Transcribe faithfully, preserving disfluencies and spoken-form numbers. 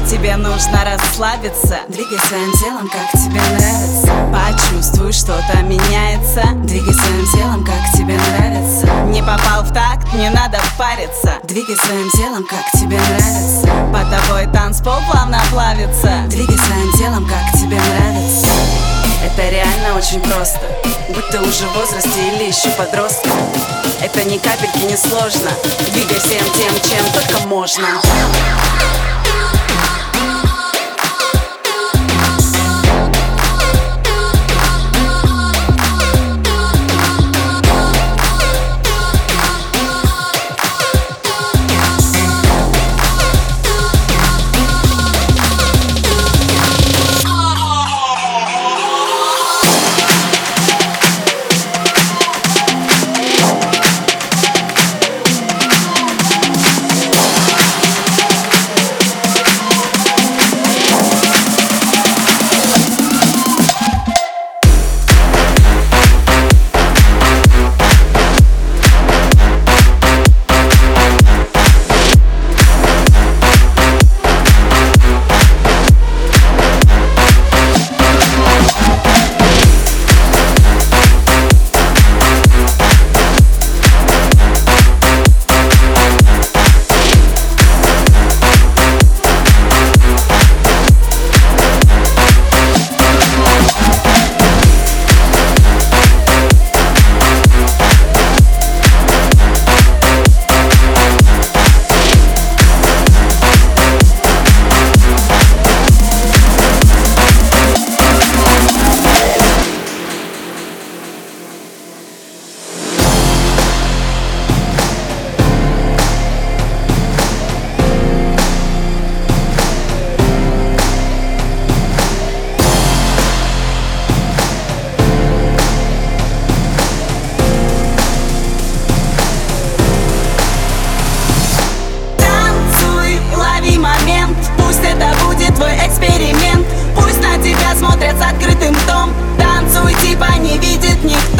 Тебе нужно расслабиться. Двигай своим телом, как тебе нравится. Почувствуй, что-то меняется. Двигай своим телом, как тебе нравится. Не попал в такт, не надо париться. Двигай своим телом, как тебе нравится. По тобой танцпол плавно плавится. Двигай своим телом, как тебе нравится. Это реально очень просто. Будь ты уже в возрасте или еще подросток, это ни капельки не сложно. Двигай всем тем, чем только можно. Эксперимент, пусть на тебя смотрят с открытым ртом. Танцуй, типа не видит никто.